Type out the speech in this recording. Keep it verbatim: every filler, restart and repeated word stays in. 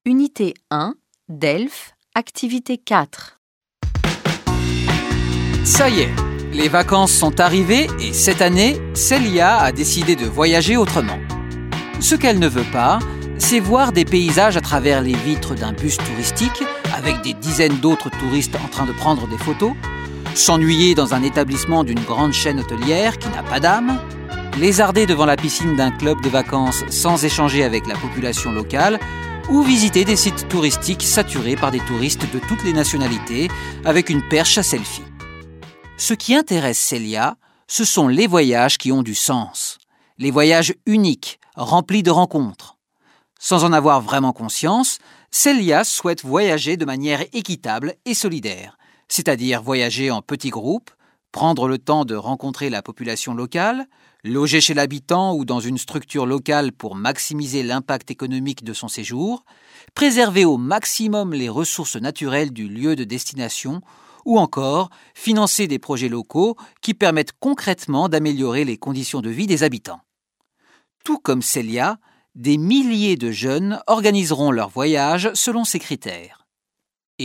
Unité un, Delphes, activité quatre. Ça y est, les vacances sont arrivées et cette année, Célia a décidé de voyager autrement. Ce qu'elle ne veut pas, c'est voir des paysages à travers les vitres d'un bus touristique avec des dizaines d'autres touristes en train de prendre des photos, s'ennuyer dans un établissement d'une grande chaîne hôtelière qui n'a pas d'âme, lézarder devant la piscine d'un club de vacances sans échanger avec la population locale ou visiter des sites touristiques saturés par des touristes de toutes les nationalités avec une perche à selfie. Ce qui intéresse Célia, ce sont les voyages qui ont du sens, les voyages uniques, remplis de rencontres. Sans en avoir vraiment conscience, Célia souhaite voyager de manière équitable et solidaire, c'est-à-dire voyager en petits groupes, prendre le temps de rencontrer la population locale, loger chez l'habitant ou dans une structure locale pour maximiser l'impact économique de son séjour, préserver au maximum les ressources naturelles du lieu de destination ou encore financer des projets locaux qui permettent concrètement d'améliorer les conditions de vie des habitants. Tout comme Célia, des milliers de jeunes organiseront leur voyage selon ces critères. Et vous ?